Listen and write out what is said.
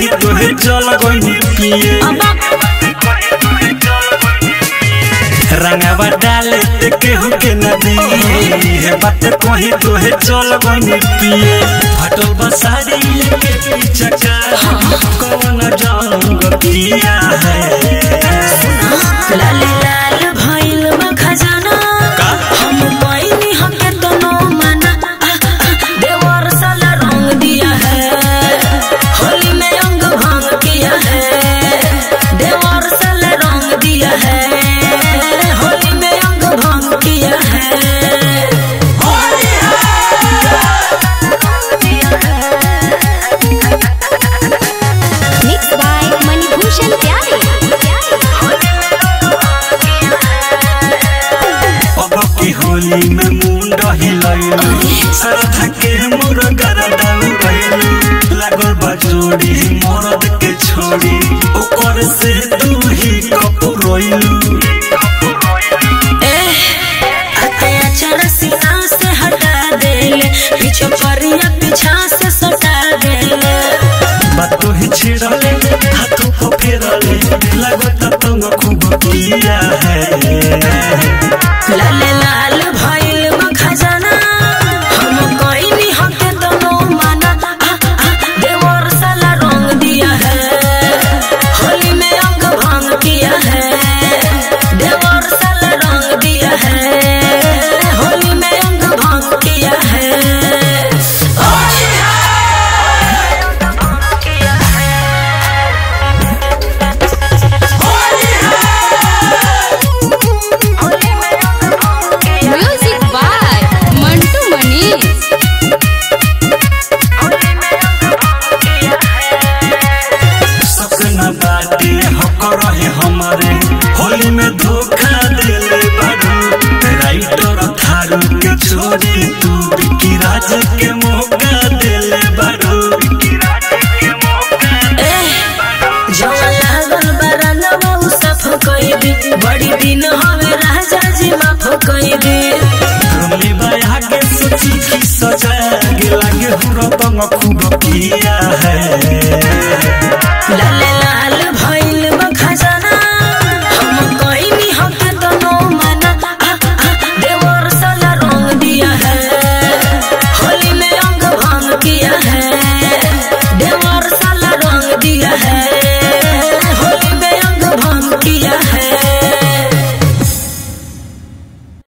कहीं तोहे चल गई पिए रंगावा डाले ते केहू के नदी है बात कहीं तोहे चल गई पिए हटल बसारी लेके पीछा कौन जंग किया है लाल लाल भइल बा खजाना हम पाइनी हके तो नो माना देवर साला रंग दिया है होली में अंग भंग किया है देवर साला रंग दिया है होली में अंग भंग किया है मिक्स बाय मणिभूषण प्यारे होली में मुंड हिलैलू सरधा के मोर गरदा उड़ैलू लागल बजोड़ी मरद के छोड़ी ओकर से तू ही कपुरैलू अत्याचार सीना से हटा देले पीछे करिया पीछा से सटा देले बात ही छिड़ले हाथों को फेरले लागत तुम खूब किया है लाल लाल भइल बा खजाना हम कइनी हके तो नो माना देवर साला रंग दिया है होली में अंग भंग किया है देवर साला रंग दिया है होली में अंग भंग किया है म्यूजिक बाय मंटू मनीष सकना बाटे हक रहे हमारे होली में धोखा देले बारू राइटर थारू के छोड़ी तू बिकी राज के मौका देले बारू जवन लागल बरनवा उ सफ कई दी बड़ी दिन हवे राजा जी माफ कई दी रोली बाया के सोची की सजा गे लागे हुरो तंग खूब किया है